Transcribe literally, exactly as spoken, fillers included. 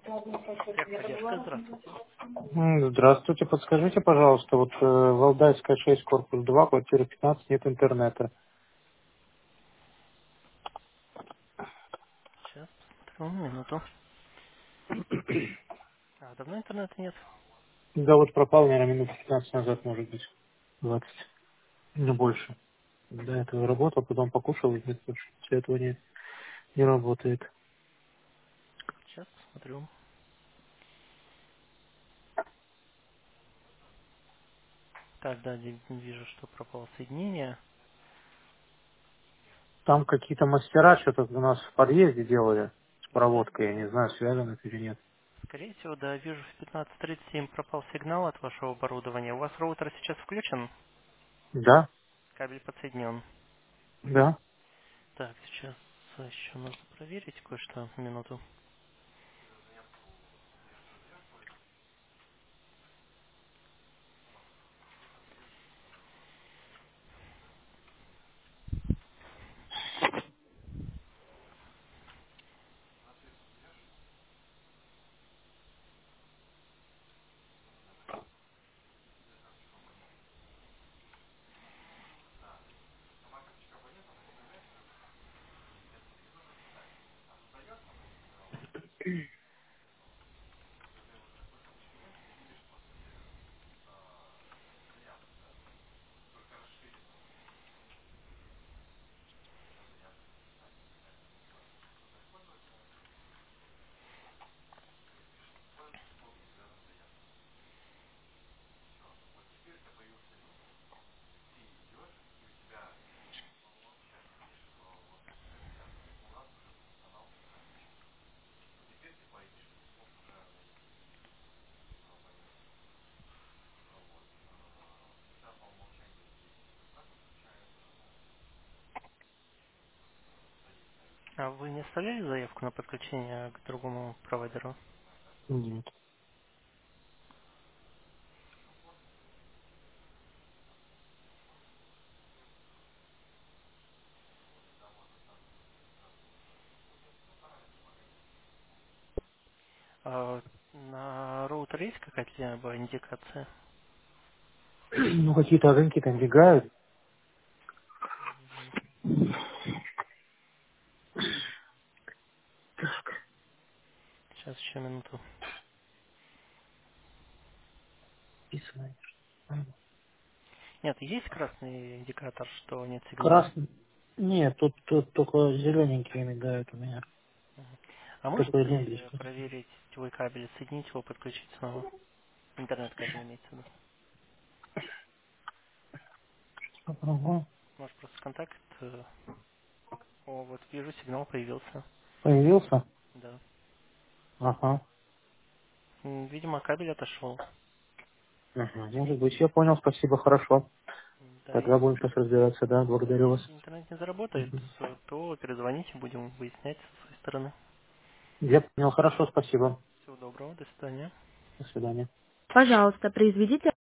Техподдержка, здравствуйте. М, Здравствуйте, подскажите, пожалуйста, вот э, Валдайская шесть, корпус два, квартира пятнадцать, нет интернета. Сейчас, посмотрю, минуту. А, давно интернета нет? Да вот пропал, наверное, минут пятнадцать назад, может быть, двадцать, не больше. До этого работал, потом покушал, и нет больше. После этого не, не работает. Сейчас посмотрю. Так, да, де- вижу, что пропало соединение. Там какие-то мастера что-то у нас в подъезде делали с Да, проводкой, я не знаю, связано это или нет. скорее всего, да, вижу, в пятнадцать тридцать семь пропал сигнал от вашего оборудования. У вас роутер сейчас включен? Да, Кабель подсоединен. да. Так, сейчас еще нужно проверить кое-что. Минуту. А вы не оставляли заявку на подключение к другому провайдеру? Нет. А на роутере есть какая-то индикация? Ну, какие-то рынки там бегают. Сейчас еще минуту. Написано. Нет, есть красный индикатор, что нет сигнала? Красный. Нет, тут, тут только зелененькие мигают у меня. А Такой линк можете здесь. проверить сетевой кабель, соединить его, подключить снова? Интернет-кабель имеется в виду. Попробую. Может просто контакт. э, О, вот вижу, сигнал появился. Появился? Да. Ага. М, Видимо, кабель отошел. Ага. Может быть, я понял, спасибо, хорошо. М, Да, Тогда будем если, сейчас разбираться, да, да, благодарю вас. если интернет не заработает, Мгм. э, то перезвоните, будем выяснять со своей стороны. Я понял, хорошо, спасибо. Всего доброго, до свидания. До свидания. Пожалуйста, произведите